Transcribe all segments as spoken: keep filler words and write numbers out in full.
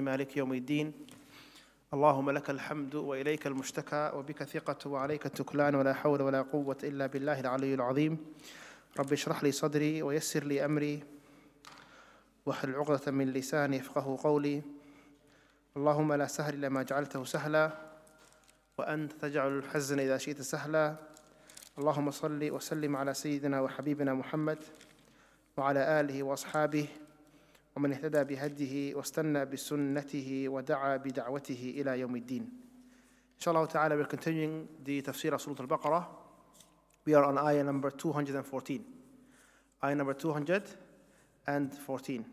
مالك يوم الدين اللهم لك الحمد وإليك المشتكى وبك ثقة وعليك التكلان ولا حول ولا قوة إلا بالله العلي العظيم. رب اشرح لي صدري ويسر لي أمري واحلل عقدة من لساني يفقهوا قولي. اللهم لا سهل إلا ما جعلته سهلا وأنت تجعل الحزن إذا شئت سهلا. اللهم صل وسلم على سيدنا وحبيبنا محمد وعلى آله وأصحابه ومن اهتدى بهديه واستنى بسنته ودعا بدعوته إلى يوم الدين. Inshallah ta'ala, we're continuing the tafsir of Surah Al-Baqarah. We are on ayah number two hundred fourteen. Ayah number two hundred fourteen.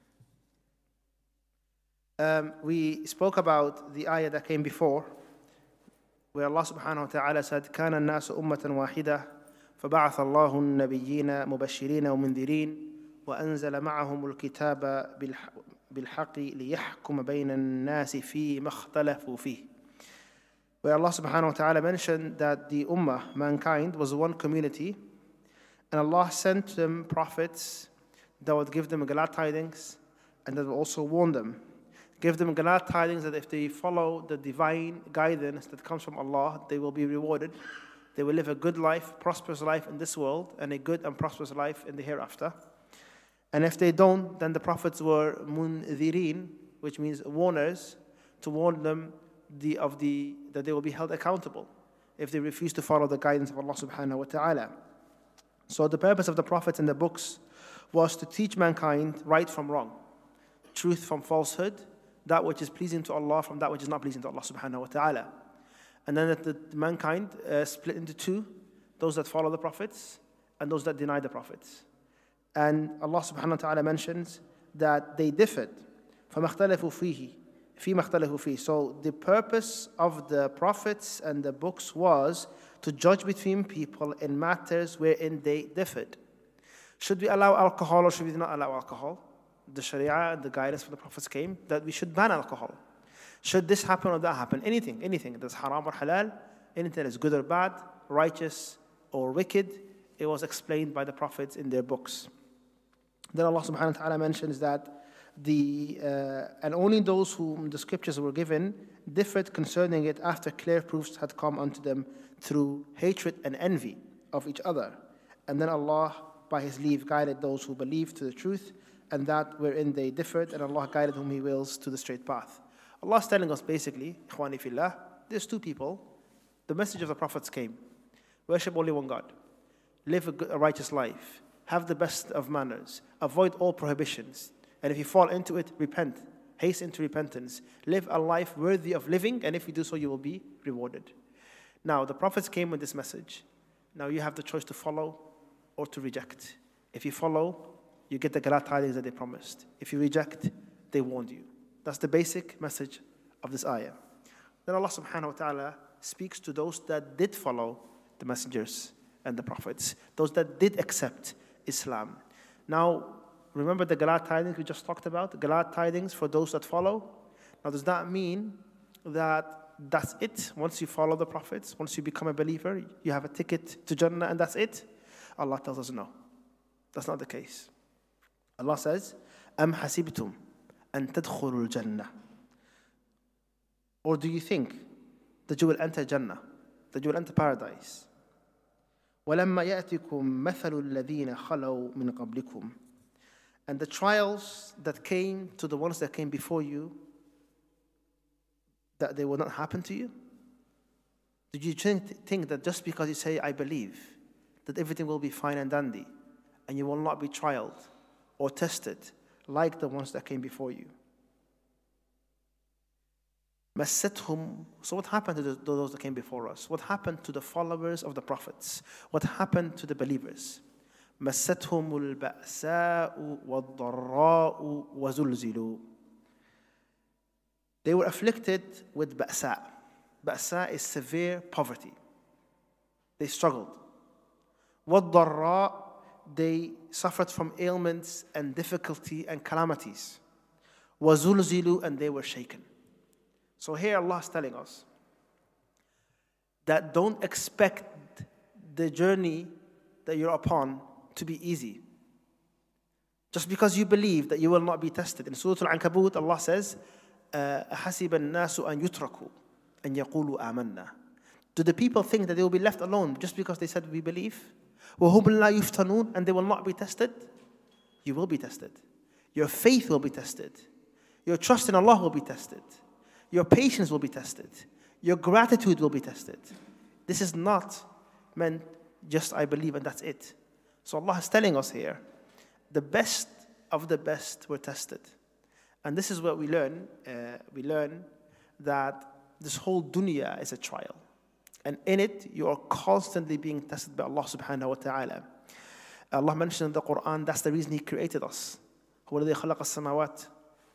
Um, we spoke about the ayah that came before, where Allah subhanahu wa ta'ala said, كَانَ النَّاسُ أُمَّةً وَاحِدَةً فَبَعَثَ اللَّهُ النَّبِيِّينَ مُبَشِّرِينَ وَمُنذِرِينَ وأنزل معهم الكتاب بالحق ليحكم بين الناس فيما اختلفوا فيه. Where Allah subhanahu wa ta'ala mentioned that the ummah, mankind, was one community, and Allah sent them prophets that would give them glad tidings and that would also warn them. Give them glad tidings that if they follow the divine guidance that comes from Allah, they will be rewarded. They will live a good life, prosperous life in this world, and a good and prosperous life in the hereafter. And if they don't, then the prophets were mundhirin, which means warners, to warn them the, of the, that they will be held accountable if they refuse to follow the guidance of Allah subhanahu wa ta'ala. So the purpose of the prophets and the books was to teach mankind right from wrong, truth from falsehood, that which is pleasing to Allah from that which is not pleasing to Allah subhanahu wa ta'ala. And then that the mankind uh, split into two, those that follow the prophets and those that deny the prophets. And Allah subhanahu wa ta'ala mentions that they differed. فَمَا اخْتَلَفُوا فِيهِ فِيمَا اخْتَلَفُوا فِيهِ. So the purpose of the prophets and the books was to judge between people in matters wherein they differed. Should we allow alcohol or should we not allow alcohol? The Sharia and the guidance from the prophets came that we should ban alcohol. Should this happen or that happen? Anything, anything that's haram or halal, anything that is good or bad, righteous or wicked, it was explained by the prophets in their books. Then Allah subhanahu wa ta'ala mentions that the uh, and only those whom the scriptures were given differed concerning it after clear proofs had come unto them through hatred and envy of each other. And then Allah, by His leave, guided those who believed to the truth, and that wherein they differed, and Allah guided whom He wills to the straight path. Allah is telling us basically, Ikhwani fillah, there's two people. The message of the prophets came. Worship only one God. Live a, good, a righteous life. Have the best of manners. Avoid all prohibitions. And if you fall into it, repent. Hasten to repentance. Live a life worthy of living, and if you do so, you will be rewarded. Now, the prophets came with this message. Now you have the choice to follow or to reject. If you follow, you get the glad tidings that they promised. If you reject, they warned you. That's the basic message of this ayah. Then Allah subhanahu wa ta'ala speaks to those that did follow the messengers and the prophets, those that did accept Islam. Now, remember the glad tidings we just talked about? Glad tidings for those that follow. Now, does that mean that that's it? Once you follow the prophets, once you become a believer, you have a ticket to Jannah and that's it? Allah tells us no. That's not the case. Allah says, أَمْ حَسِبْتُمْ أَن تَدْخُلُوا الْجَنَّةِ. Or do you think that you will enter Jannah, that you will enter paradise? وَلَمَّا يَأْتِكُمْ مَثَلُ الَّذِينَ خَلَوْا مِنْ قَبْلِكُمْ. And the trials that came to the ones that came before you, that they will not happen to you? Did you think that just because you say, I believe, that everything will be fine and dandy, and you will not be trialed or tested like the ones that came before you? مَسَّتْهُمْ. So what happened to the, those that came before us? What happened to the followers of the prophets? What happened to the believers? مَسَّتْهُمُ الْبَأْسَاءُ وَالضَّرَّاءُ وَزُلْزِلُوا. They were afflicted with ba'sa. Ba'sa is severe poverty. They struggled. وَالضَّرَّاءُ. They suffered from ailments and difficulty and calamities. وَزُلْزِلُوا. And they were shaken. So here Allah is telling us that don't expect the journey that you're upon to be easy. Just because you believe that you will not be tested. In Surah Al-Ankabut, Allah says, أَحَسِبَ النَّاسُ أَن يُتْرَكُوا أَن يَقُولُوا آمَنَّا. Do the people think that they will be left alone just because they said we believe? وَهُمْ لَا يُفْتَنُونَ, and they will not be tested? You will be tested. Your faith will be tested. Your trust in Allah will be tested. Your patience will be tested. Your gratitude will be tested. This is not meant just I believe and that's it. So Allah is telling us here, the best of the best were tested. And this is what we learn. Uh, we learn that this whole dunya is a trial. And in it, you are constantly being tested by Allah subhanahu wa ta'ala. Allah mentioned in the Quran, that's the reason He created us. هو الذي خلق السماوات.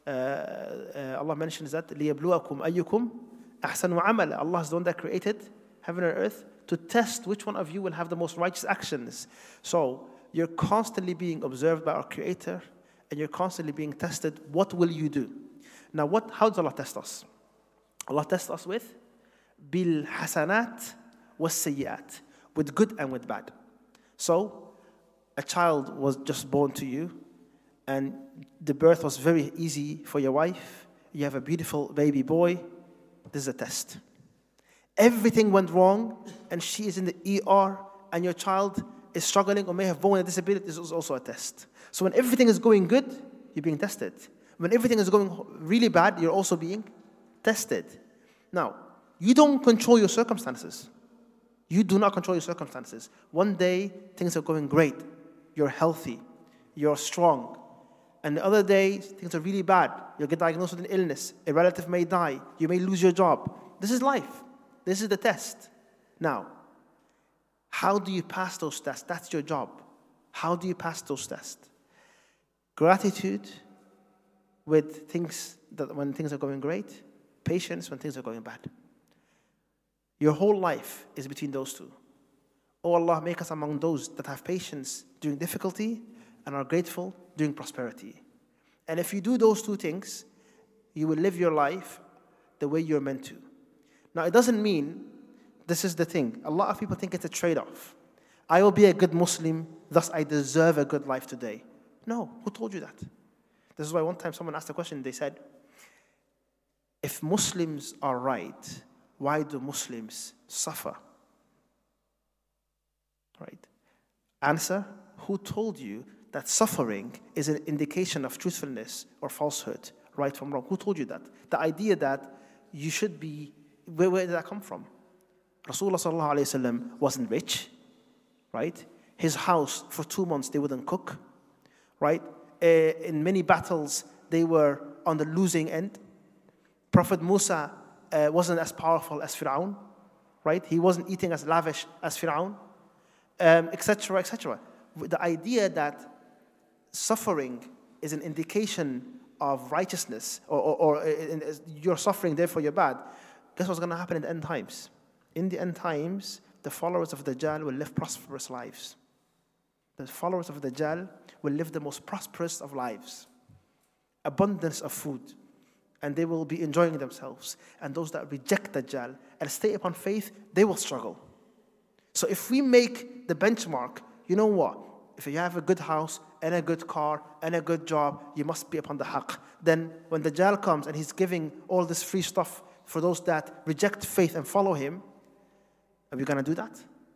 Allah mentions that لِيَبْلُوَكُمْ أَيُّكُمْ أَحْسَنُ عَمَلًا. Allah is the one that created heaven and earth to test which one of you will have the most righteous actions. So you're constantly being observed by our Creator, and you're constantly being tested. What will you do? Now, what? How does Allah test us? Allah tests us with bil hasanat was sayyiat, with good and with bad. So a child was just born to you, and the birth was very easy for your wife. You have a beautiful baby boy. This is a test. Everything went wrong, and she is in the E R, and your child is struggling or may have born a disability. This is also a test. So when everything is going good, you're being tested. When everything is going really bad, you're also being tested. Now, you don't control your circumstances. You do not control your circumstances. One day, things are going great. You're healthy. You're strong. And the other day, things are really bad. You'll get diagnosed with an illness. A relative may die. You may lose your job. This is life. This is the test. Now, how do you pass those tests? That's your job. How do you pass those tests? Gratitude with things that when things are going great. Patience when things are going bad. Your whole life is between those two. Oh Allah, make us among those that have patience during difficulty and are grateful during prosperity. And if you do those two things, you will live your life the way you're meant to. Now, it doesn't mean, this is the thing, a lot of people think it's a trade-off. I will be a good Muslim, thus I deserve a good life today. No, who told you that? This is why one time someone asked a question, they said, if Muslims are right, why do Muslims suffer? Right? Answer, who told you that suffering is an indication of truthfulness or falsehood, right from wrong? Who told you that? The idea that you should be, where, where did that come from? Rasulullah sallallahu alayhi wa sallam wasn't rich, right? His house, for two months, they wouldn't cook, right? Uh, in many battles, they were on the losing end. Prophet Musa uh, wasn't as powerful as Fir'aun, right? He wasn't eating as lavish as Fir'aun, um, et cetera, et cetera. The idea that suffering is an indication of righteousness, or, or, or uh, you're suffering, therefore you're bad. Guess what's going to happen in the end times? In the end times, the followers of Dajjal will live prosperous lives. The followers of Dajjal will live the most prosperous of lives. Abundance of food. And they will be enjoying themselves. And those that reject Dajjal and stay upon faith, they will struggle. So if we make the benchmark, you know what? If you have a good house and a good car and a good job, you must be upon the haqq. Then when Dajjal comes and he's giving all this free stuff for those that reject faith and follow him, are we going to do that?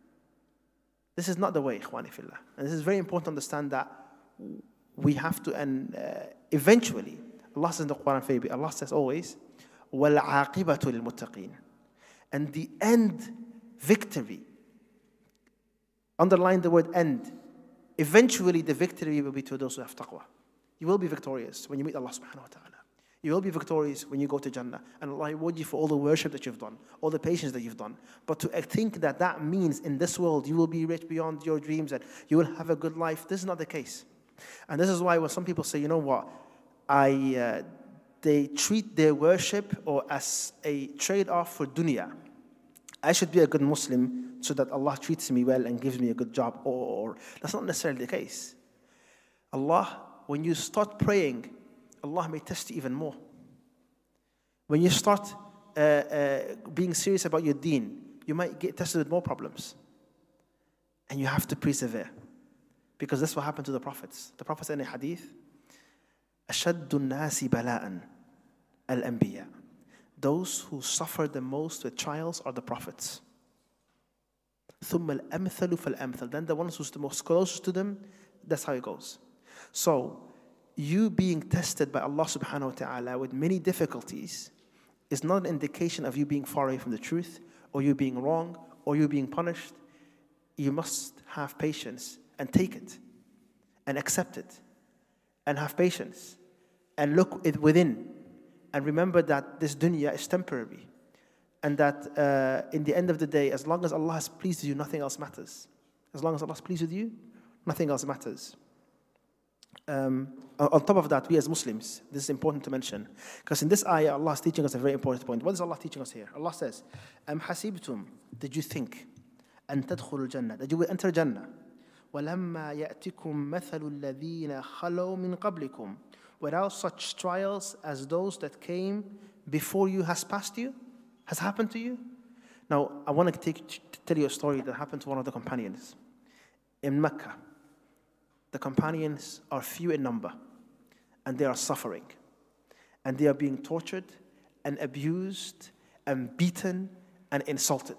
This is not the way, ikhwani fillah. And this is very important to understand that we have to, and uh, eventually, Allah says in the Quran, Allah says always, وَالْعَاقِبَةُ لِلْمُتَّقِينَ. And the end victory, underline the word end, eventually the victory will be to those who have taqwa. You will be victorious when you meet Allah subhanahu wa ta'ala. You will be victorious when you go to Jannah. And Allah reward you for all the worship that you've done, all the patience that you've done. But to think that that means in this world you will be rich beyond your dreams and you will have a good life, this is not the case. And this is why when some people say, you know what, I, uh, they treat their worship or as a trade-off for dunya. I should be a good Muslim so that Allah treats me well and gives me a good job. Or, or that's not necessarily the case. Allah, when you start praying, Allah may test you even more. When you start uh, uh, being serious about your deen, you might get tested with more problems. And you have to persevere. Because that's what happened to the prophets. The prophets in a hadith, أَشَدُّ النَّاسِ بَلَاءً al-anbiya. Those who suffer the most with trials are the prophets. ثُمَّ الْأَمْثَلُ فَالْأَمْثَلُ. Then the ones who's the most closest to them, that's how it goes. So, you being tested by Allah subhanahu wa ta'ala with many difficulties is not an indication of you being far away from the truth, or you being wrong, or you being punished. You must have patience and take it, and accept it, and have patience, and look it within, and remember that this dunya is temporary, and that uh, in the end of the day, as long as Allah has pleased with you, nothing else matters. As long as Allah is pleased with you, nothing else matters. Um, on top of that, we as Muslims, this is important to mention, because in this ayah, Allah is teaching us a very important point. What is Allah teaching us here? Allah says, "Am hasibtum?" Did you think, "an tadkhulul jannah," that you will enter Jannah? وَلَمَّا يَأْتِكُمْ مَثَلُ الَّذِينَ خَلَوْا مِنْ قَبْلِكُمْ, without such trials as those that came before you has passed you, has happened to you. Now, I want to take, to tell you a story that happened to one of the companions in Mecca. The companions are few in number, and they are suffering, and they are being tortured and abused and beaten and insulted.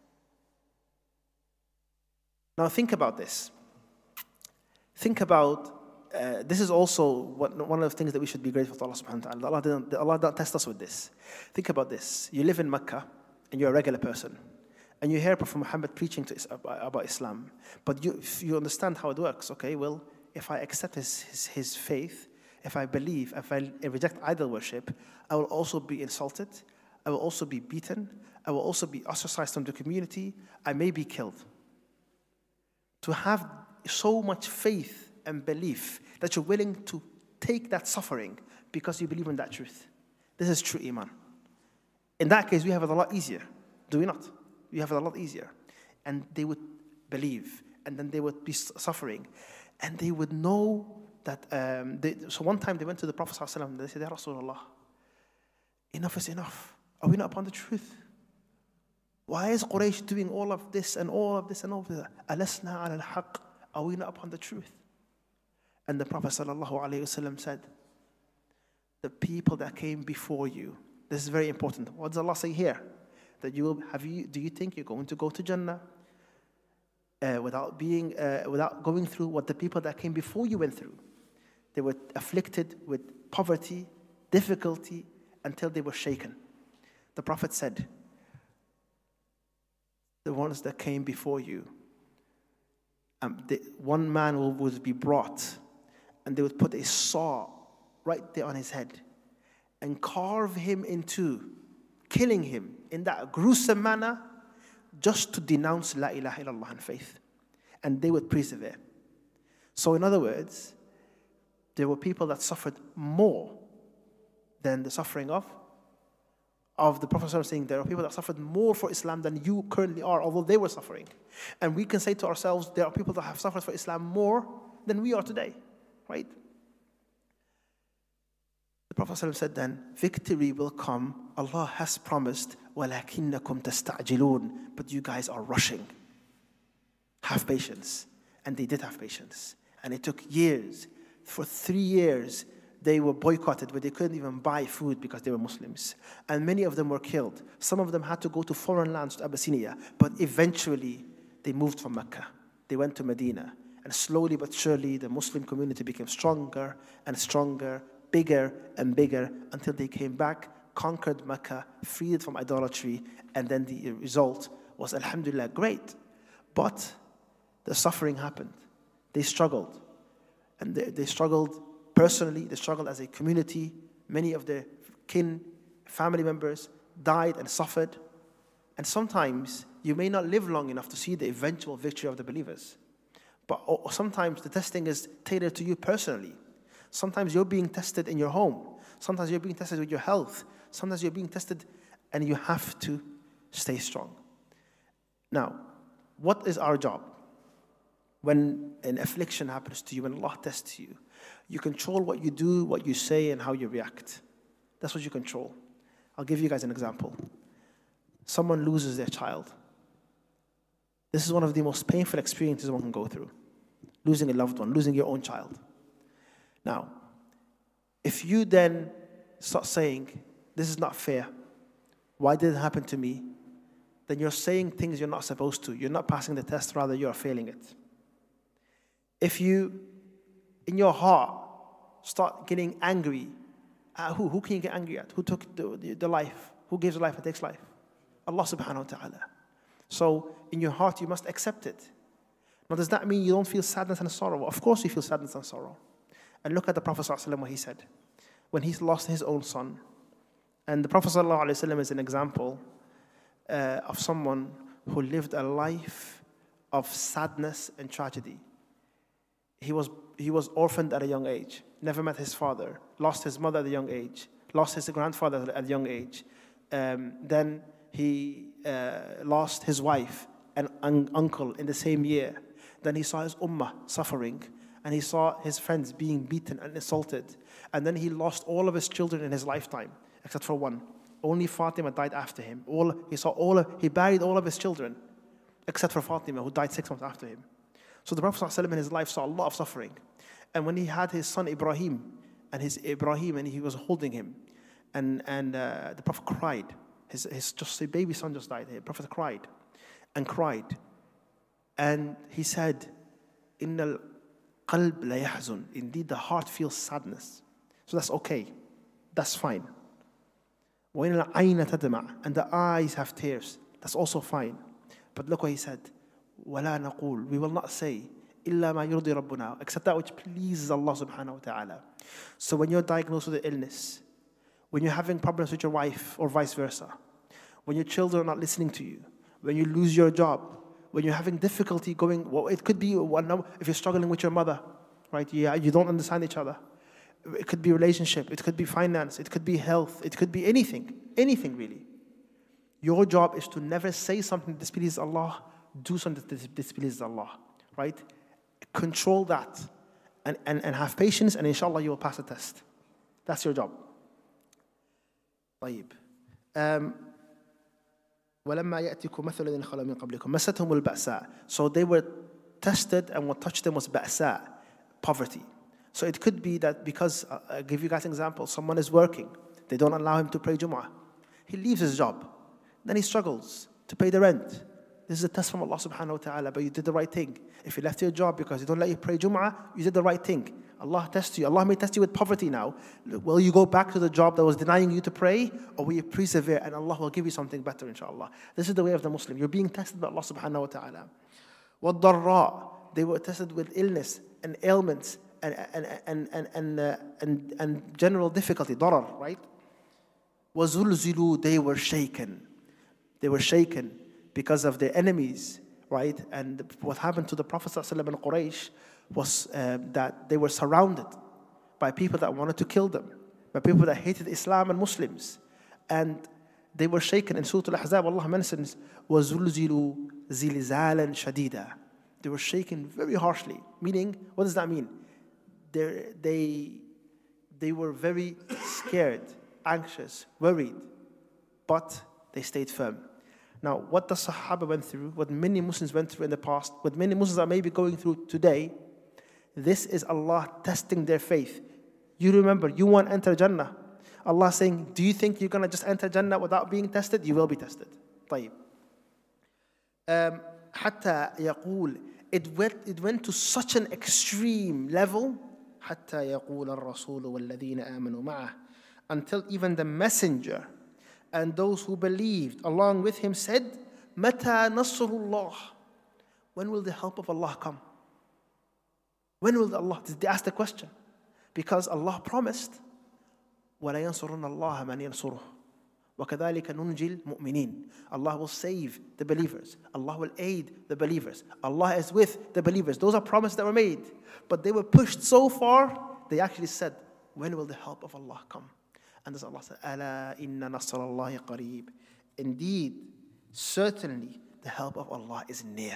Now think about this. Think about, uh, this is also what, one of the things that we should be grateful to Allah subhanahu wa ta'ala. Allah didn't, Allah didn't test us with this. Think about this. You live in Mecca, and you're a regular person, and you hear Prophet Muhammad preaching to, about Islam, but you, you understand how it works. Okay, well, if I accept his, his, his faith, if I believe, if I reject idol worship, I will also be insulted, I will also be beaten, I will also be ostracized from the community, I may be killed. To have so much faith and belief that you're willing to take that suffering because you believe in that truth. This is true Iman. In that case, we have it a lot easier, do we not? We have it a lot easier. And they would believe, and then they would be suffering, and they would know that. Um, they, so one time they went to the Prophet ﷺ, and they said, "Ya Rasulullah, enough is enough. Are we not upon the truth? Why is Quraysh doing all of this and all of this and all of this? Alasna ala al-haq. Are we not upon the truth?" And the Prophet ﷺ said, "The people that came before you." This is very important. What does Allah say here? That you will have you. Do you think you're going to go to Jannah uh, without being, uh, without going through what the people that came before you went through? They were afflicted with poverty, difficulty, until they were shaken. The Prophet said, "The ones that came before you, um, the, one man will, would be brought, and they would put a saw right there on his head and carve him in two, killing him in that gruesome manner just to denounce La ilaha illallah and faith. And they would persevere." So in other words, there were people that suffered more than the suffering of of the Prophet saying there are people that suffered more for Islam than you currently are, although they were suffering. And we can say to ourselves, there are people that have suffered for Islam more than we are today, right? The Prophet said then, victory will come. Allah has promised, وَلَكِنَّكُمْ تَسْتَعْجِلُونَ, but you guys are rushing. Have patience. And they did have patience. And it took years. For three years, they were boycotted, but they couldn't even buy food because they were Muslims. And many of them were killed. Some of them had to go to foreign lands, to Abyssinia. But eventually, they moved from Mecca. They went to Medina. And slowly but surely, the Muslim community became stronger and stronger, bigger and bigger, until they came back, conquered Mecca, freed it from idolatry, and then the result was, alhamdulillah, great. But the suffering happened. They struggled. And they, they struggled personally, they struggled as a community. Many of their kin, family members died and suffered. And sometimes you may not live long enough to see the eventual victory of the believers. But sometimes the testing is tailored to you personally. Sometimes you're being tested in your home. Sometimes you're being tested with your health. Sometimes you're being tested, and you have to stay strong. Now, what is our job? When an affliction happens to you, when Allah tests you, you control what you do, what you say, and how you react. That's what you control. I'll give you guys an example. Someone loses their child. This is one of the most painful experiences one can go through. Losing a loved one, losing your own child. Now, if you then start saying, this is not fair. Why did it happen to me? Then you're saying things you're not supposed to. You're not passing the test, rather you're failing it. If you, in your heart, start getting angry at who? Who can you get angry at? Who took the, the, the life? Who gives life and takes life? Allah subhanahu wa ta'ala. So in your heart, you must accept it. Now, does that mean you don't feel sadness and sorrow? Of course you feel sadness and sorrow. And look at the Prophet ﷺ, what he said. When he lost his own son. And the Prophet ﷺ is an example uh, of someone who lived a life of sadness and tragedy. He was, he was orphaned at a young age, never met his father, lost his mother at a young age, lost his grandfather at a young age. Um, then he uh, lost his wife and un- uncle in the same year. Then he saw his ummah suffering, and he saw his friends being beaten and assaulted. And then he lost all of his children in his lifetime, except for one. Only Fatima died after him. All, he saw all of, he buried all of his children, except for Fatima, who died six months after him. So the Prophet ﷺ in his life saw a lot of suffering. And when he had his son Ibrahim, and his Ibrahim, and he was holding him, and, and uh, the Prophet cried. His, his just a baby son just died. The Prophet cried and cried. And he said, Innal qalb la yahzun. Indeed, the heart feels sadness. So that's okay. That's fine. وَإِنَّ الْعَيْنَ تَدْمَعُ. And the eyes have tears. That's also fine. But look what he said. وَلَا نَقُولُ. We will not say إِلَّا مَا يُرْضِي رَبُّنَا. Except that which pleases Allah subhanahu wa ta'ala. So when you're diagnosed with an illness, when you're having problems with your wife or vice versa, when your children are not listening to you, when you lose your job, when you're having difficulty going, well, it could be, if you're struggling with your mother, right? Yeah, you don't understand each other. It could be relationship, it could be finance, it could be health, it could be anything, anything really. Your job is to never say something that displeases Allah, do something that displeases Allah, right? Control that and, and, and have patience, and inshallah you will pass the test. That's your job. طيب. Um, وَلَمَّا يَأْتِكُمْ مَثَلُ الَّذِينَ خَلَوْا مِنْ قَبْلِكُمْ مَسَّتْهُمُ الْبَأْسَاءُ. So they were tested, and what touched them was ba'sa, poverty. So it could be that because, uh, I'll give you guys an example, someone is working, they don't allow him to pray Jumu'ah. He leaves his job, then he struggles to pay the rent. This is a test from Allah subhanahu wa ta'ala, but you did the right thing. If you left your job because you don't let you pray Jumu'ah, you did the right thing. Allah tests you. Allah may test you with poverty now. Will you go back to the job that was denying you to pray, or will you persevere and Allah will give you something better, inshallah. This is the way of the Muslim. You're being tested by Allah subhanahu wa ta'ala. وَالضَّرَّاء. They were tested with illness and ailments and, and, and, and, and, uh, and, and general difficulty, darar, right? وَزُلْزِلُوا. They were shaken. They were shaken because of their enemies, right? And what happened to the Prophet ﷺ and Quraysh was uh, that they were surrounded by people that wanted to kill them, by people that hated Islam and Muslims. And they were shaken. In Surah Al-Ahzab, Allah mentions, وَزُلْزِلُوا زِلْزَالًا شَدِيدًا. They were shaken very harshly. Meaning, what does that mean? They're, they, they were very scared, anxious, worried, but they stayed firm. Now, what the Sahaba went through, what many Muslims went through in the past, what many Muslims are maybe going through today, this is Allah testing their faith. You remember, you want to enter Jannah. Allah saying, do you think you're going to just enter Jannah without being tested? You will be tested. طيب. Um, حتى يقول, it went, it went to such an extreme level, حتى يقول الرسول والذين آمنوا معه, until even the messenger and those who believed along with him said, مَتَى نَصْرُ اللَّهِ. When will the help of Allah come? When will Allah, they asked the question. Because Allah promised, وَلَا يَنْصُرُنَّ اللَّهَ مَنْ يَنْصُرُهُ وَكَذَلِكَ نُنْجِي الْمُؤْمِنِينَ. Allah will save the believers. Allah will aid the believers. Allah is with the believers. Those are promises that were made. But they were pushed so far, they actually said, when will the help of Allah come? And as Allah said, أَلَا إِنَّ نَصْرَ اللَّهِ قَرِيبٌ. Indeed, certainly the help of Allah is near.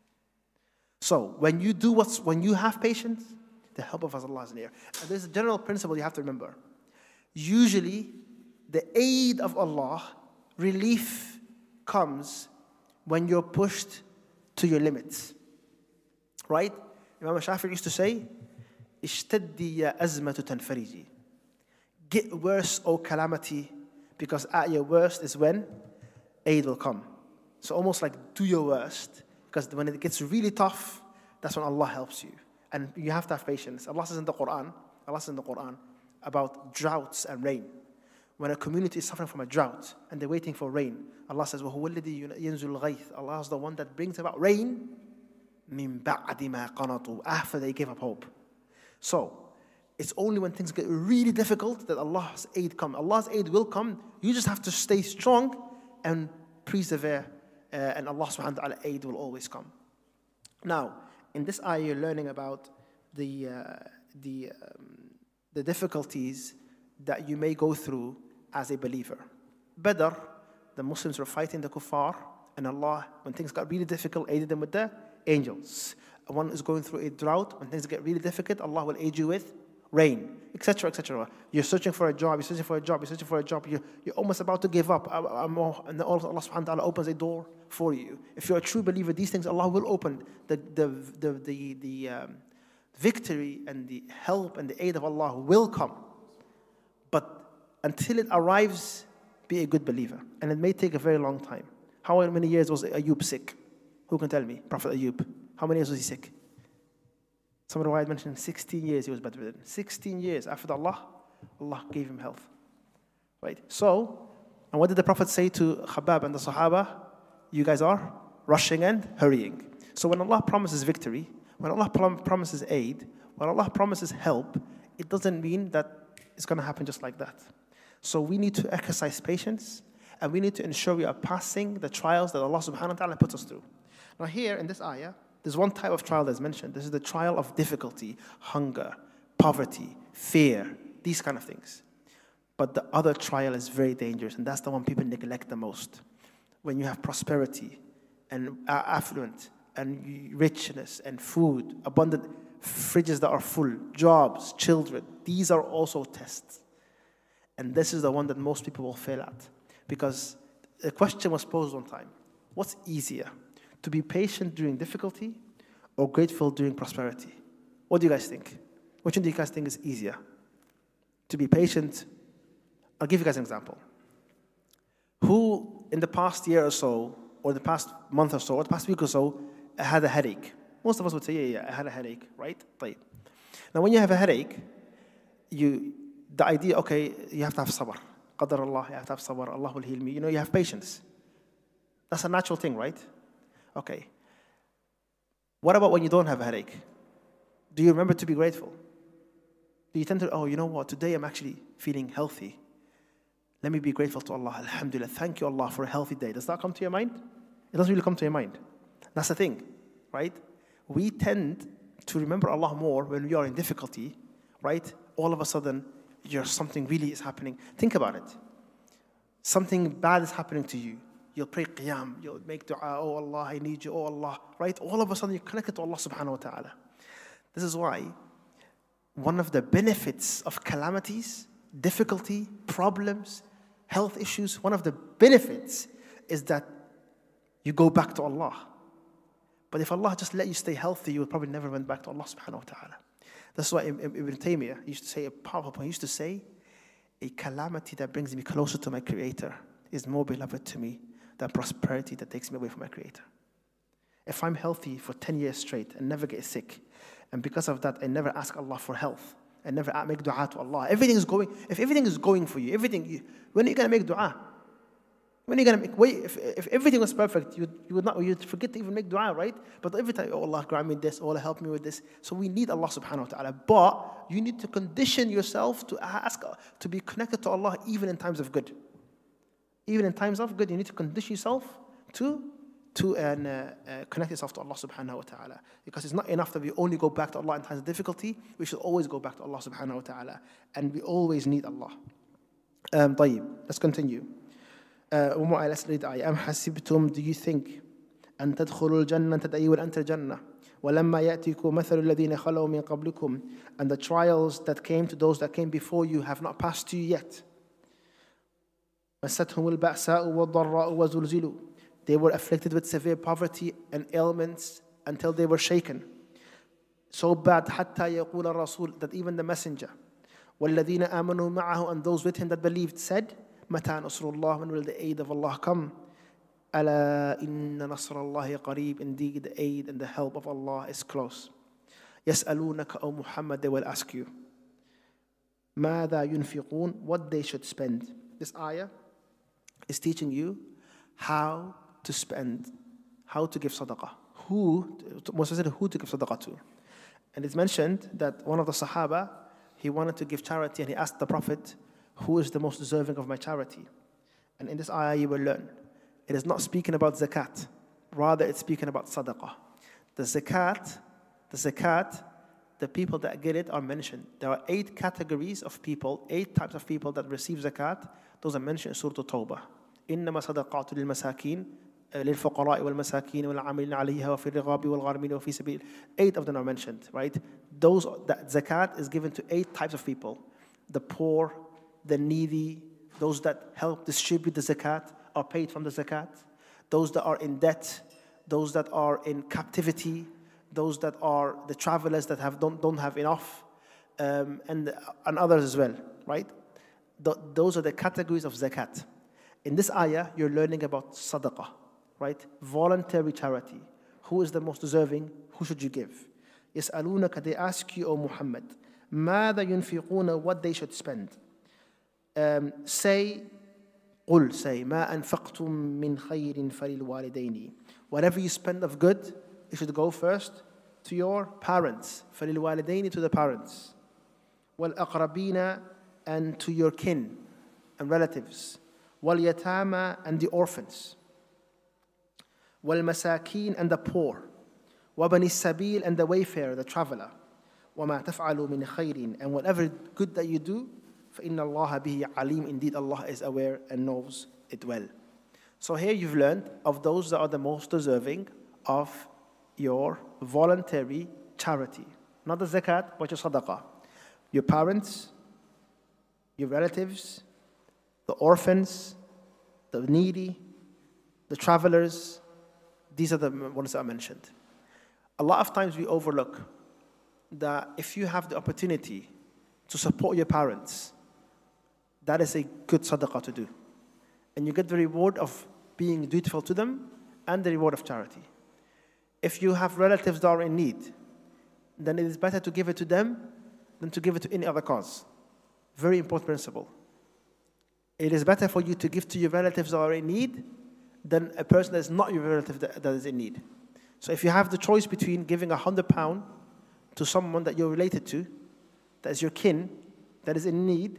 So when you do what's, when you have patience, the help of Allah is near. And there's a general principle you have to remember. Usually, the aid of Allah, relief, comes when you're pushed to your limits. Right? Imam Shafi'i used to say, اشتدي يا أزمة تنفرجي. Get worse, O calamity, Because at your worst is when aid will come. So almost like do your worst, because when it gets really tough, that's when Allah helps you. And you have to have patience. Allah says in the Quran, Allah says in the Quran about droughts and rain. When a community is suffering from a drought and they're waiting for rain, Allah says, وَهُوَ الَّذِي يَنزُلُ الْغَيْثِ Allah is the one that brings about rain مِن بَعْدِ مَا قَنَطُوا after they give up hope. So, it's only when things get really difficult that Allah's aid comes. Allah's aid will come. You just have to stay strong and persevere, uh, and Allah subhanahu wa ta'ala aid will always come. Now, in this ayah, you're learning about the, uh, the, um, the difficulties that you may go through as a believer. Badr, the Muslims were fighting the kuffar, and Allah, when things got really difficult, aided them with the angels. One is going through a drought. When things get really difficult, Allah will aid you with rain, et cetera, et cetera. You're searching for a job, you're searching for a job, you're searching for a job, you're, you're almost about to give up, and then Allah subhanahu wa ta'ala opens a door for you. If you're a true believer, these things Allah will open. The, the, the, the, the um, victory and the help and the aid of Allah will come. But until it arrives, be a good believer. And it may take a very long time. How many years was Ayub sick? Who can tell me? Prophet Ayub. How many years was he sick? Some of the Riwayat mentioned sixteen years he was bedridden. sixteen years after Allah, Allah gave him health. Right? So, and what did the Prophet say to Khabbab and the Sahaba? You guys are rushing and hurrying. So when Allah promises victory, when Allah prom- promises aid, when Allah promises help, it doesn't mean that it's going to happen just like that. So we need to exercise patience, and we need to ensure we are passing the trials that Allah subhanahu wa ta'ala puts us through. Now here in this ayah, there's one type of trial that's mentioned. This is the trial of difficulty, hunger, poverty, fear, these kind of things. But the other trial is very dangerous, and that's the one people neglect the most. When you have prosperity and affluent and richness and food, abundant fridges that are full, jobs, children, these are also tests. And this is the one that most people will fail at. Because the question was posed one time, what's easier? To be patient during difficulty or grateful during prosperity? What do you guys think? Which one do you guys think is easier? To be patient, I'll give you guys an example. Who in the past year or so, or the past month or so, or the past week or so, had a headache? Most of us would say, yeah, yeah, I had a headache, right? Right. Now when you have a headache, you, the idea, okay, you have to have sabr. Qadar Allah, you have to have sabr, Allah will heal me. You know, you have patience. That's a natural thing, right? Okay. What about when you don't have a headache? Do you remember to be grateful? Do you tend to, oh, you know what, today I'm actually feeling healthy. Let me be grateful to Allah. Alhamdulillah, thank you Allah for a healthy day. Does that come to your mind? It doesn't really come to your mind. That's the thing, right? We tend to remember Allah more when we are in difficulty, right? All of a sudden, you're, something really is happening. Think about it. Something bad is happening to you. You'll pray qiyam, you'll make dua, oh Allah, I need you, oh Allah, right? All of a sudden, you're connected to Allah subhanahu wa ta'ala. This is why one of the benefits of calamities, difficulty, problems, health issues, one of the benefits is that you go back to Allah. But if Allah just let you stay healthy, you would probably never went back to Allah subhanahu wa ta'ala. That's why Ibn Taymiyyah used to say a powerful point. He used to say, a calamity that brings me closer to my Creator is more beloved to me than prosperity that takes me away from my Creator. If I'm healthy for ten years straight and never get sick, and because of that I never ask Allah for health, and never make dua to Allah, everything is going, if everything is going for you, everything, you, when are you going to make dua? When are you going to make, wait, if, if everything was perfect, you, you would not, you'd forget to even make dua, right? But every time, oh Allah, grant me this, oh Allah, help me with this. So we need Allah subhanahu wa ta'ala. But you need to condition yourself to ask, to be connected to Allah even in times of good. Even in times of good, you need to condition yourself to, to uh, uh, connect yourself to Allah subhanahu wa ta'ala. Because it's not enough that we only go back to Allah in times of difficulty. We should always go back to Allah subhanahu wa ta'ala. And we always need Allah. Um, طيب, let's continue. Umm uh, let's read the ayah. أم حسبتم, do you think أن تدخلوا الجنة that you will enter Jannah ولما يأتيكم مثل الذين خلوا من قبلكم, and the trials that came to those that came before you have not passed to you yet. مستهم البأساء والضراء وزلزلوا, they were afflicted with severe poverty and ailments until they were shaken. So bad حتى يقول الرسول, that even the messenger والذين آمنوا معه, and those with him that believed, said مَتَى نَصْرُ اللَّهِ, when will the aid of Allah come? أَلَا إِنَّ نَصْرَ اللَّهِ قَرِيبٌ, indeed the aid and the help of Allah is close. يَسْأَلُونَكَ, O Muhammad, they will ask you, مَاذَا يُنْفِقُونَ, what they should spend. This ayah is teaching you how to spend, how to give sadaqah, who, most especially who to give sadaqah to. And it's mentioned that one of the Sahaba, he wanted to give charity and he asked the Prophet, who is the most deserving of my charity? And in this ayah you will learn, it is not speaking about zakat, rather it's speaking about sadaqah. The zakat, the zakat, the people that get it are mentioned. There are eight categories of people, eight types of people that receive zakat. Those are mentioned in Surah At-Tawbah. إنما صدقات للمساكين للفقراء والمساكين والعاملين عليها وفي الرغاب والغارمين وفي سبيل. Eight of them are mentioned, right? Those that zakat is given to eight types of people: the poor, the needy, those that help distribute the zakat are paid from the zakat, those that are in debt, those that are in captivity, those that are the travelers that have don't, don't have enough, um, and, and others as well, right? Th- those are the categories of zakat. In this ayah, you're learning about sadaqah, right? Voluntary charity. Who is the most deserving? Who should you give? يَسْأَلُونَكَ, they ask you, O Muhammad, مَاذَا يُنْفِقُونَ, what they should spend. Um, say, قُل, say, مَا أَنفَقْتُم مِّنْ خَيْرٍ فَلِلْوَالِدَيْنِ, whatever you spend of good, you should go first to your parents. فَلِلْوَالِدَيْنِ, to the parents. وَالْأَقْرَبِينَ, and to your kin and relatives. وَالْيَتَامَى, and the orphans. وَالْمَسَاكِينَ, and the poor. وَبَنِي السَّبِيلِ, and the wayfarer, the traveler. وَمَا تَفْعَلُوا مِنْ خَيْرٍ, and whatever good that you do, فَإِنَّ اللَّهَ بِهِ عَلِيمٌ, indeed Allah is aware and knows it well. So here you've learned of those that are the most deserving of your voluntary charity. Not the zakat, but your sadaqah. Your parents, your relatives, the orphans, the needy, the travelers. These are the ones that are mentioned. A lot of times we overlook that if you have the opportunity to support your parents, that is a good sadaqah to do. And you get the reward of being dutiful to them and the reward of charity. If you have relatives that are in need, then it is better to give it to them than to give it to any other cause. Very important principle. It is better for you to give to your relatives that are in need than a person that is not your relative that, that is in need. So if you have the choice between giving a hundred pound to someone that you're related to, that is your kin, that is in need,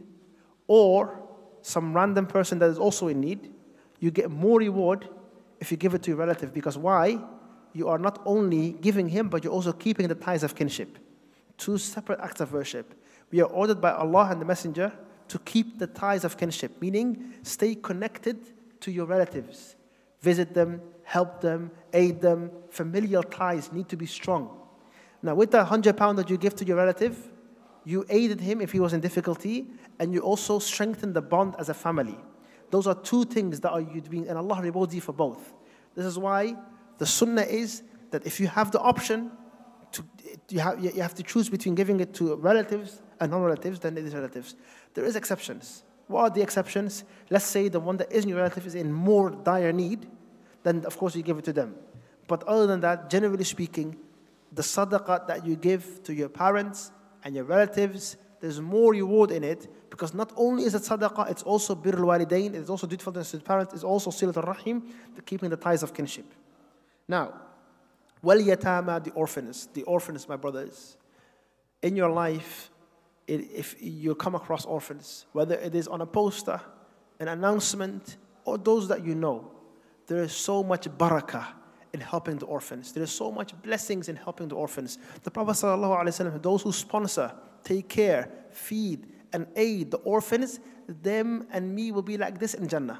or some random person that is also in need, you get more reward if you give it to your relative. Because why? You are not only giving him, but you're also keeping the ties of kinship. Two separate acts of worship. We are ordered by Allah and the Messenger to keep the ties of kinship, meaning stay connected to your relatives. Visit them, help them, aid them. Familial ties need to be strong. Now, with the hundred pound that you give to your relative, you aided him if he was in difficulty, and you also strengthen the bond as a family. Those are two things that are you doing, and Allah rewards you for both. This is why the sunnah is that if you have the option, to, you, have, you have to choose between giving it to relatives and non-relatives, then it is relatives. There is exceptions. What are the exceptions? Let's say the one that isn't your relative is in more dire need, then of course you give it to them. But other than that, generally speaking, the sadaqah that you give to your parents and your relatives, there's more reward in it, because not only is it sadaqah, it's also birrul walidain, it's also dutifulness to the parents, it's also silatul rahim, the keeping the ties of kinship. Now, wal yatama, the orphans, the orphans, my brothers. In your life, it, if you come across orphans, whether it is on a poster, an announcement, or those that you know, there is so much barakah in helping the orphans. There is so much blessings in helping the orphans. The Prophet ﷺ, those who sponsor, take care, feed, and aid the orphans, them and me will be like this in Jannah.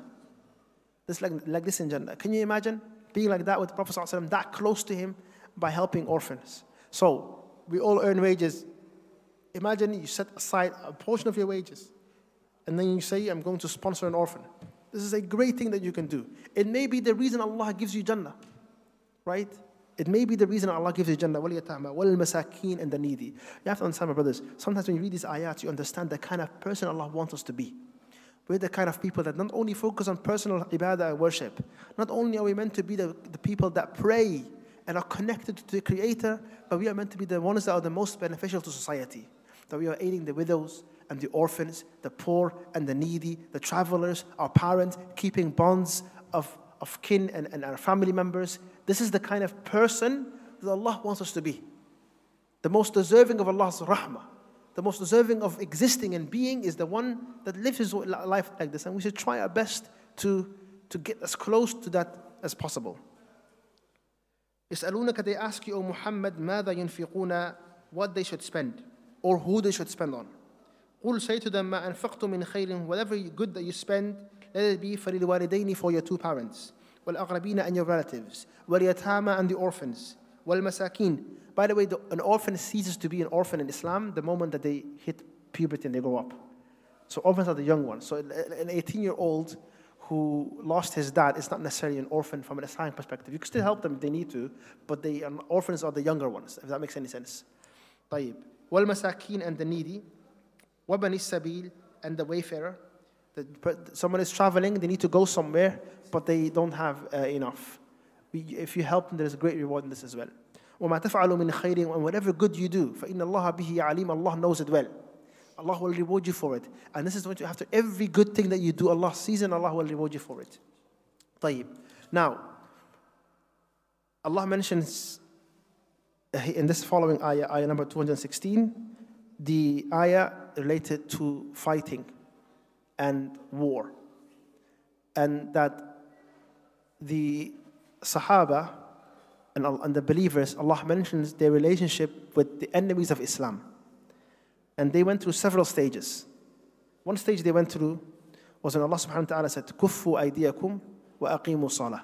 This like, like this in Jannah. Can you imagine being like that with the Prophet ﷺ, that close to him by helping orphans? So, we all earn wages. Imagine you set aside a portion of your wages, and then you say, I'm going to sponsor an orphan. This is a great thing that you can do. It may be the reason Allah gives you Jannah. Right? It may be the reason Allah gives you Jannah. وَالْيَتَامَى وَالْمَسَاكِينَ, and the needy. You have to understand, my brothers, sometimes when you read these ayats, you understand the kind of person Allah wants us to be. We're the kind of people that not only focus on personal ibadah and worship, not only are we meant to be the, the people that pray and are connected to the Creator, but we are meant to be the ones that are the most beneficial to society. That we are aiding the widows and the orphans, the poor and the needy, the travelers, our parents, keeping bonds of, of kin and, and our family members. This is the kind of person that Allah wants us to be. The most deserving of Allah's rahmah, the most deserving of existing and being is the one that lives his life like this. And we should try our best to, to get as close to that as possible. يسألونك, they ask you, O Muhammad, ماذا ينفقون, what they should spend or who they should spend on. قل, say to them, ما أنفقتم من خير, whatever good that you spend, let it be فللوالدين, for your two parents, والأقربين, and your relatives, واليتامى, and the orphans, والمساكين. By the way, the, an orphan ceases to be an orphan in Islam the moment that they hit puberty and they grow up. So orphans are the young ones. So an eighteen-year-old who lost his dad is not necessarily an orphan from an Islamic perspective. You can still help them if they need to, but the um, orphans are the younger ones, if that makes any sense. طيب. والمساكين, and the needy. وبني السبيل, and the wayfarer. The, someone is traveling, they need to go somewhere, but they don't have uh, enough. We, if you help them, there is a great reward in this as well. وَمَا تَفْعَلُوا مِنْ خَيْرٍ, and whatever good you do, فَإِنَّ اللَّهَ بِهِ عَلِيمٌ, Allah knows it well. Allah will reward you for it. And this is what you have to, every good thing that you do, Allah sees and Allah will reward you for it. طيب. Now, Allah mentions in this following ayah, ayah number two hundred sixteen, the ayah related to fighting and war. And that the Sahaba and, and the believers, Allah mentions their relationship with the enemies of Islam. And they went through several stages. One stage they went through was when Allah subhanahu wa ta'ala said, كُفُّوا أَيْدِيَكُمْ وَأَقِيمُوا صَلَاةً.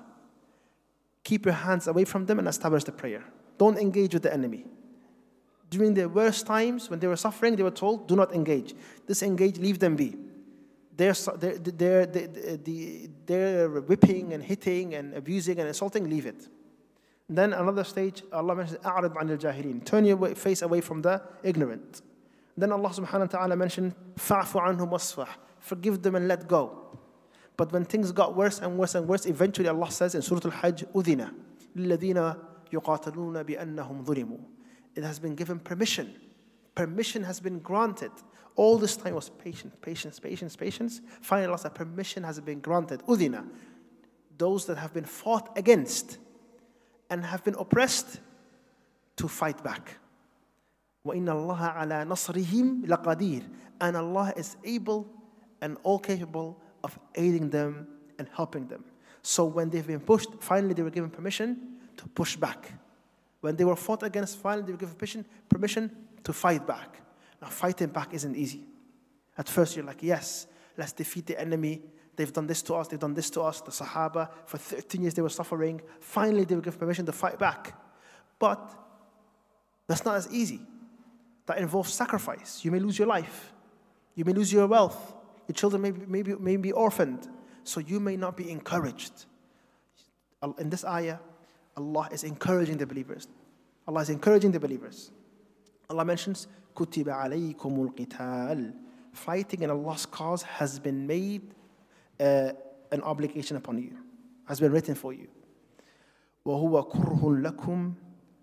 Keep your hands away from them and establish the prayer. Don't engage with the enemy. During their worst times, when they were suffering, they were told, do not engage. Disengage, leave them be. They're, they're, they're, they're, they're whipping and hitting and abusing and assaulting, leave it. And then another stage, Allah mentions, أَعْرِضْ عَنِ الْجَاهِلِينَ. Turn your face away from the ignorant. Then Allah subhanahu wa ta'ala mentioned, فَعْفُ عَنْهُمْ وَاصْفَحْ. Forgive them and let go. But when things got worse and worse and worse, eventually Allah says in Surah Al-Hajj, أُذِنَ لِلَّذِينَ يُقَاتَلُونَ بِأَنَّهُمْ ظُلِمُوا. It has been given permission. Permission has been granted. All this time was patience, patience, patience, patience. Finally Allah said, permission has been granted. أُذِنَ. Those that have been fought against and have been oppressed, to fight back. وَإِنَّ اللَّهَ عَلَى نَصْرِهِمْ لَقَدِيرٌ. And Allah is able and all capable of aiding them and helping them. So when they've been pushed, finally they were given permission to push back. When they were fought against, finally they were given permission, permission to fight back. Now fighting back isn't easy. At first you're like, yes, let's defeat the enemy. They've done this to us, they've done this to us. The Sahaba, for thirteen years they were suffering. Finally they were given permission to fight back. But that's not as easy. That involves sacrifice. You may lose your life. You may lose your wealth. Your children may be, may be, may be orphaned. So you may not be encouraged. In this ayah, Allah is encouraging the believers. Allah is encouraging the believers. Allah mentions, كُتِبَ عَلَيْكُمُ الْقِتَالِ. Fighting in Allah's cause has been made uh, an obligation upon you. Has been written for you. وَهُوَ كُرْهٌ لَكُمْ.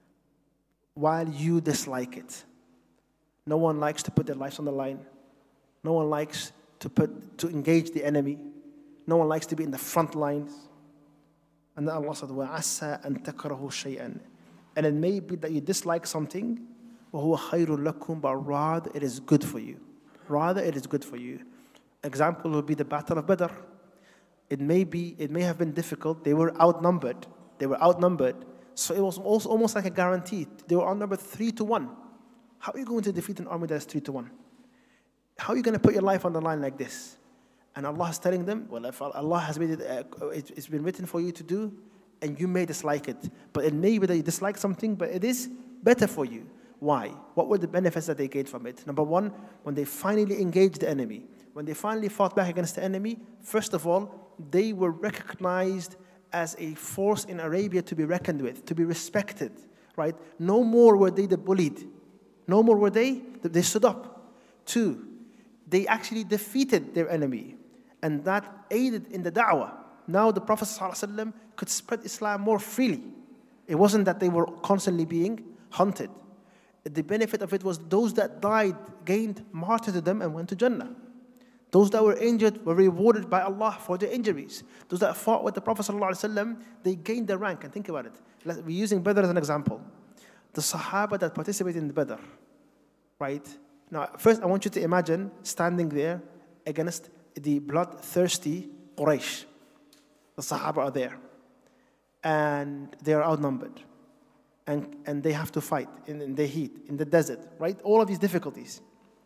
While you dislike it. No one likes to put their lives on the line. No one likes to put to engage the enemy. No one likes to be in the front lines. And then Allah said, وَعَسَّى أَن تَكْرَهُ شَيْئًا. And it may be that you dislike something, وَهُوَ خَيْرٌ لَكُمْ, but rather it is good for you. Rather it is good for you. Example would be the Battle of Badr. It may be, it may have been difficult. They were outnumbered. They were outnumbered. So it was also almost like a guarantee. They were outnumbered three to one. How are you going to defeat an army that is three to one? How are you going to put your life on the line like this? And Allah is telling them, well, if Allah has made it, uh, it, it's been written for you to do, and you may dislike it. But it may be that you dislike something, but it is better for you. Why? What were the benefits that they gained from it? Number one, when they finally engaged the enemy, when they finally fought back against the enemy, first of all, they were recognized as a force in Arabia to be reckoned with, to be respected, right? No more were they the bullied. No more were they, they stood up. Two, they actually defeated their enemy. And that aided in the da'wah. Now the Prophet ﷺ could spread Islam more freely. It wasn't that they were constantly being hunted. The benefit of it was those that died gained martyrdom and went to Jannah. Those that were injured were rewarded by Allah for their injuries. Those that fought with the Prophet ﷺ, they gained their rank. And think about it. We're using Badr as an example. The Sahaba that participated in the Badr, right? Now, first I want you to imagine standing there against the bloodthirsty Quraysh. The Sahaba are there. And they are outnumbered. And, and they have to fight in, in the heat, in the desert, right? All of these difficulties.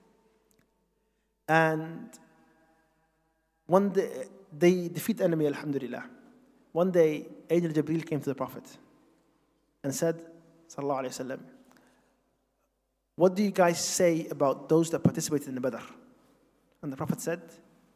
And one day, they defeat the enemy, alhamdulillah. One day, Angel Jibreel came to the Prophet and said, sallallahu alayhi wa sallam, what do you guys say about those that participated in the Badr? And the Prophet said,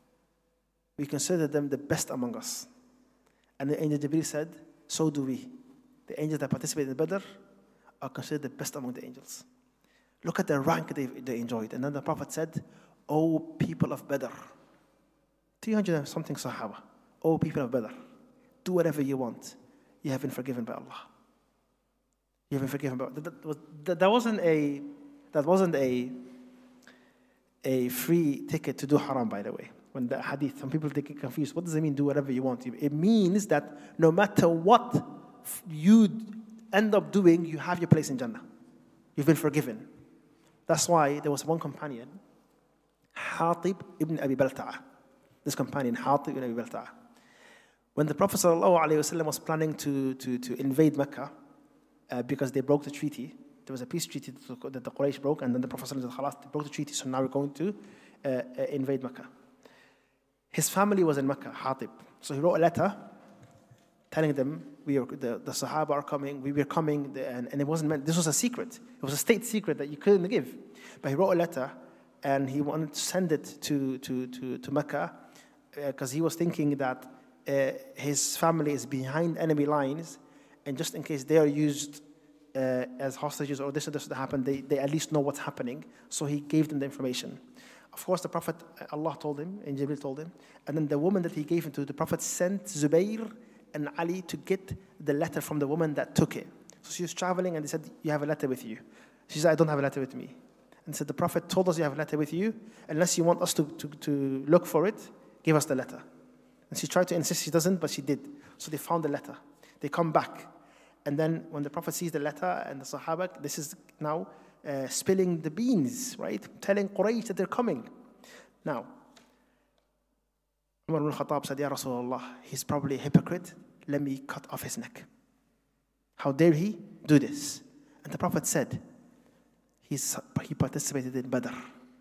we consider them the best among us. And the Angel Jibreel said, so do we. The angels that participated in the Badr are considered the best among the angels. Look at the rank they, they enjoyed. And then the Prophet said, O people of Badr, three hundred and something Sahaba, O people of Badr, do whatever you want. You have been forgiven by Allah. You have been forgiven by Allah. That, was, that, that wasn't a that wasn't a a free ticket to do haram, by the way. When the hadith, some people get confused. What does it mean, do whatever you want? It means that no matter what you end up doing, you have your place in Jannah. You've been forgiven. That's why there was one companion, Hatib ibn Abi Balta'a. This companion, Hatib ibn Abi Balta'a. When the Prophet ﷺ was planning to, to, to invade Mecca, uh, because they broke the treaty, there was a peace treaty that the Quraysh broke, and then the Prophet ﷺ said, Khalas, they broke the treaty, so now we're going to uh, uh, invade Mecca. His family was in Mecca, Hatib. So he wrote a letter telling them, we are, the, the Sahaba are coming, we were coming, and, and it wasn't meant, this was a secret. It was a state secret that you couldn't give. But he wrote a letter, and he wanted to send it to, to, to, to Mecca, because uh, he was thinking that uh, his family is behind enemy lines, and just in case they are used uh, as hostages or this or this would happen, they, they at least know what's happening. So he gave them the information. Of course, the Prophet, Allah told him, and Jibreel told him, and then the woman that he gave him to, the Prophet sent Zubayr and Ali to get the letter from the woman that took it. So she was traveling, and they said, you have a letter with you. She said, I don't have a letter with me. And said, the Prophet told us you have a letter with you. Unless you want us to, to, to look for it, give us the letter. And she tried to insist she doesn't, but she did. So they found the letter. They come back. And then when the Prophet sees the letter and the Sahaba, this is now uh, spilling the beans, right? Telling Quraysh that they're coming. Now, Umar ibn Khattab said, Ya Rasulullah, he's probably a hypocrite. Let me cut off his neck. How dare he do this? And the Prophet said, he's, he participated in Badr.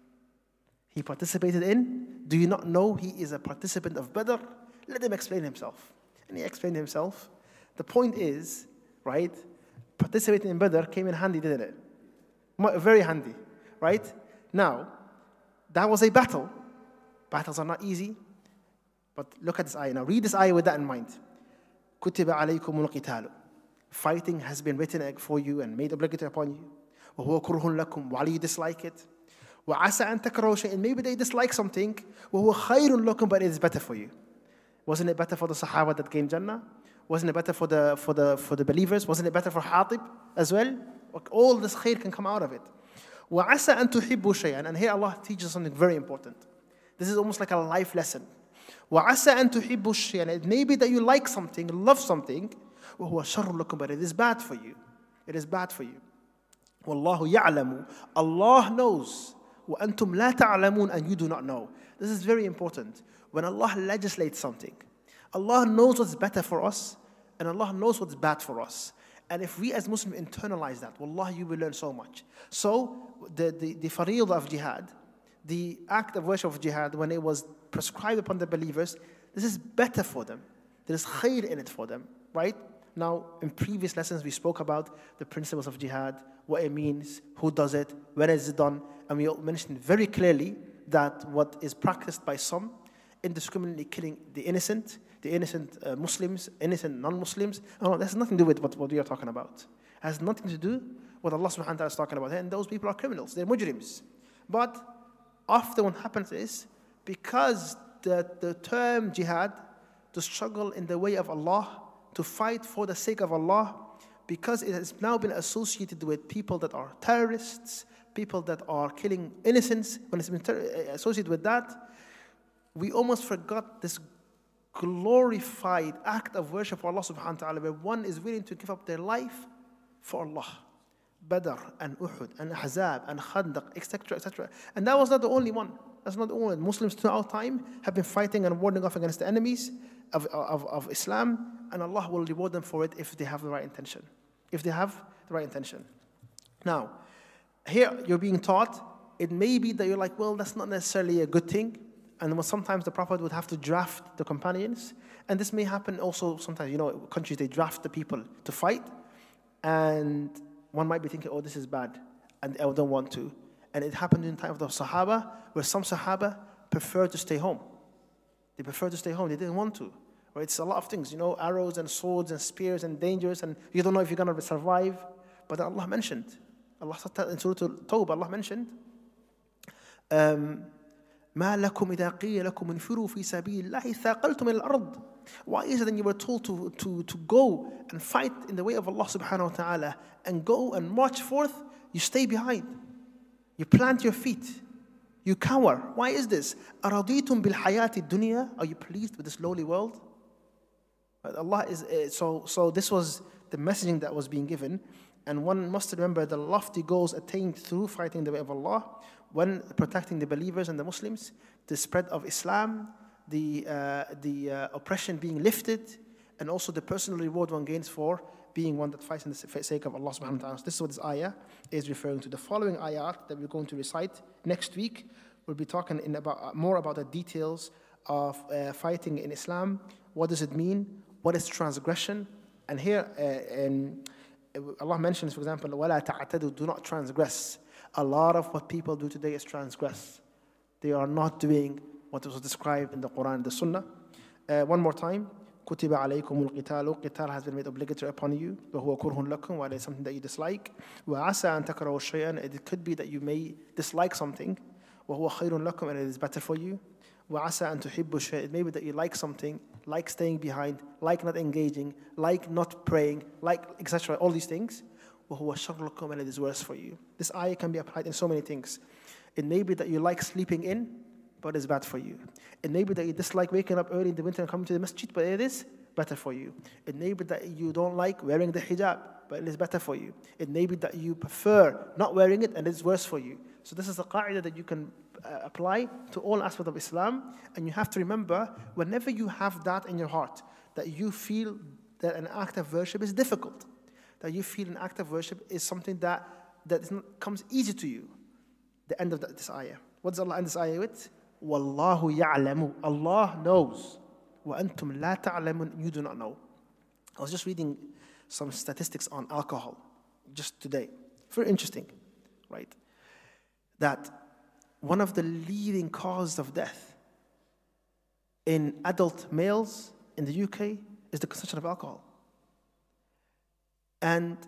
He participated in, do you not know he is a participant of Badr? Let him explain himself. And he explained himself. The point is, right, participating in Badr came in handy, didn't it? Very handy, right? Now, that was a battle. Battles are not easy. But look at this ayah now. Read this ayah with that in mind. كُتِبَ عَلَيْكُمُ الْقِتَالُ. Fighting has been written for you and made obligatory upon you. وَهُوَ كُرْهٌ لَكُمْ. While you dislike it. وَعَسَىٰ أَن تَكْرَهُوا شَيْئًا. Maybe they dislike something. وَهُوَ خَيْرٌ لَكُمْ. But it is better for you. Wasn't it better for the Sahaba that gained Jannah? Wasn't it better for the, for the, for the believers? Wasn't it better for Hatib as well? All this khair can come out of it. وَعَسَىٰ أَن تُحِبُّوا شَيْئًا. And here Allah teaches something very important. This is almost like a life lesson. وَعَسَىٰ أَن تُحِبُّوا شَيْئًا. It may be that you like something, love something, وَهُوَ شَرٌ لَكُمْ. But it is bad for you. It is bad for you. وَاللَّهُ يَعْلَمُ. Allah knows. وَأَنْتُمْ لَا تَعْلَمُونَ. And you do not know. This is very important. When Allah legislates something, Allah knows what's better for us, and Allah knows what's bad for us. And if we as Muslims internalize that, wallahi, you will learn so much. So, the, the, the faridah of jihad, the act of worship of jihad, when it was prescribed upon the believers, this is better for them. There is khair in it for them, right? Now, in previous lessons, we spoke about the principles of jihad, what it means, who does it, when is it done, and we mentioned very clearly that what is practiced by some, indiscriminately killing the innocent, the innocent uh, Muslims, innocent non-Muslims, no, that has nothing to do with what, what we are talking about. It has nothing to do with what Allah subhanahu wa ta'ala is talking about. And those people are criminals, they're mujrims. But often what happens is, because the, the term jihad, to struggle in the way of Allah, to fight for the sake of Allah, because it has now been associated with people that are terrorists, people that are killing innocents. When it's been ter- associated with that, we almost forgot this glorified act of worship for Allah subhanahu wa ta'ala, where one is willing to give up their life for Allah. Badr and Uhud and Ahzab and Khandaq, et cetera, et cetera. And that was not the only one. That's not the only one. Muslims throughout time have been fighting and warding off against the enemies of, of, of Islam, and Allah will reward them for it if they have the right intention. If they have the right intention. Now, here you're being taught, it may be that you're like, well, that's not necessarily a good thing. And sometimes the Prophet would have to draft the companions. And this may happen also sometimes, you know, countries, they draft the people to fight. And one might be thinking, oh, this is bad, and I don't want to. And it happened in the time of the Sahaba, where some Sahaba preferred to stay home. They preferred to stay home. They didn't want to. Right? It's a lot of things, you know, arrows and swords and spears and dangers, and you don't know if you're going to survive. But Allah mentioned, Allah in Surah Al-Tawbah, Allah mentioned, um, ما لكم إذا قيل لكم انفروا في سبيل الله ثاقلتم إلى الأرض. Why is it that you were told to, to, to go and fight in the way of Allah subhanahu wa ta'ala and go and march forth, you stay behind. You plant your feet. You cower. Why is this? أرضيتم بالحياة الدنيا? Are you pleased with this lowly world? Allah is, uh, so, so this was the messaging that was being given. And one must remember the lofty goals attained through fighting the way of Allah, when protecting the believers and the Muslims, the spread of Islam, the, uh, the uh, oppression being lifted, and also the personal reward one gains for being one that fights in the sake of Allah subhanahu wa ta'ala. So this is what this ayah is referring to. The following ayat that we're going to recite next week, we'll be talking in about, more about the details of uh, fighting in Islam. What does it mean? What is transgression? And here, uh, in, Allah mentions, for example, وَلَا تَعْتَدُوا, do not transgress. A lot of what people do today is transgress. They are not doing what was described in the Quran and the Sunnah. Uh, one more time. كُتِبَ عَلَيْكُمُ الْقِتَالُ. Qital has been made obligatory upon you. وَهُوَ كُرْهٌ لَكُمْ, while it's something that you dislike. وَعَسَىٰ أَن تَكْرَهُوا شَيْئًا. It could be that you may dislike something. وَهُوَ خَيْرٌ لَكُمْ, and it is better for you. وَعَسَىٰ أَن تُحِبُّوا شَيْئًا. It may be that you like something, like staying behind, like not engaging, like not praying, like et cetera. All these things. وَهُوَ شَرٌّ لَكُمْ, and it is worse for you. This ayah can be applied in so many things. It may be that you like sleeping in, but it's bad for you. It may be that you dislike waking up early in the winter and coming to the masjid, but it is better for you. It may be that you don't like wearing the hijab, but it is better for you. It may be that you prefer not wearing it, and it's worse for you. So this is a qa'idah that you can uh, apply to all aspects of Islam, and you have to remember, whenever you have that in your heart, that you feel that an act of worship is difficult, that you feel an act of worship is something that, that is not, comes easy to you. The end of the, this ayah. What does Allah end this ayah with? Wallahu ya'lamu. Allah knows. Wa antum la ta'lamun. You do not know. I was just reading some statistics on alcohol just today. Very interesting, right? That one of the leading causes of death in adult males in the U K is the consumption of alcohol. And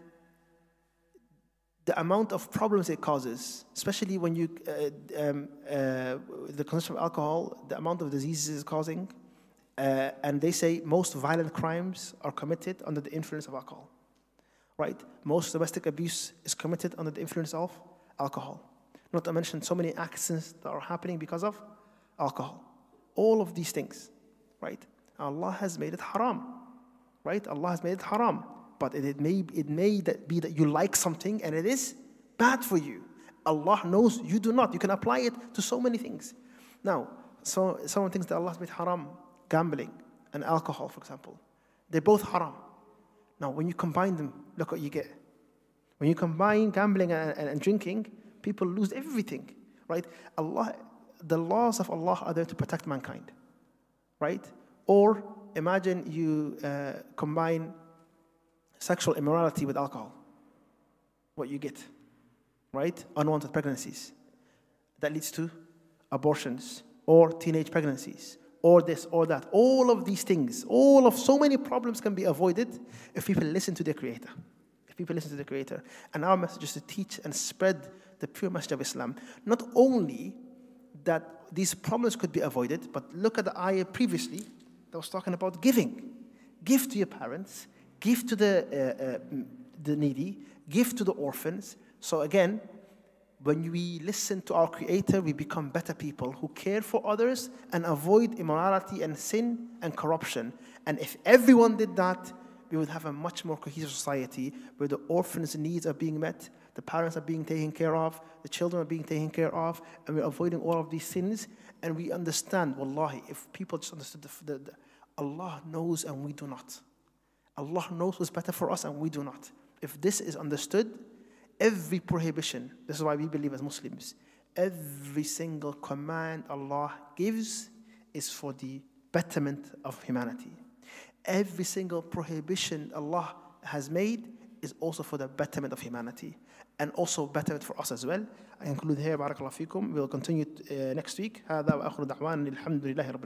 the amount of problems it causes, especially when you, uh, um, uh, the consumption of alcohol, the amount of diseases it's causing, uh, and they say most violent crimes are committed under the influence of alcohol, right? Most domestic abuse is committed under the influence of alcohol. Not to mention so many accidents that are happening because of alcohol. All of these things, right? Allah has made it haram, right? Allah has made it haram. But it may, it may be that you like something and it is bad for you. Allah knows you do not. You can apply it to so many things. Now, so some of the things that Allah has made haram, gambling and alcohol, for example, they're both haram. Now, when you combine them, look what you get. When you combine gambling and, and, and drinking, people lose everything, right? Allah, the laws of Allah are there to protect mankind, right? Or imagine you uh, combine sexual immorality with alcohol. What you get, right? Unwanted pregnancies. That leads to abortions or teenage pregnancies or this or that. All of these things, all of so many problems can be avoided if people listen to their Creator. If people listen to the Creator. And our message is to teach and spread the pure message of Islam. Not only that these problems could be avoided. But look at the ayah previously that was talking about giving. Give to your parents, give to the, uh, uh, the needy, give to the orphans. So again, when we listen to our Creator, we become better people who care for others and avoid immorality and sin and corruption. And if everyone did that, we would have a much more cohesive society where the orphans' needs are being met, the parents are being taken care of, the children are being taken care of, and we're avoiding all of these sins. And we understand, wallahi, if people just understood the, the, the Allah knows and we do not. Allah knows what's better for us and we do not. If this is understood, every prohibition, this is why we believe as Muslims, every single command Allah gives is for the betterment of humanity. Every single prohibition Allah has made is also for the betterment of humanity and also betterment for us as well. I conclude here. Barakallahu feekum. We'll continue uh, next week. هذا وآخر دعوانا الحمد لله رب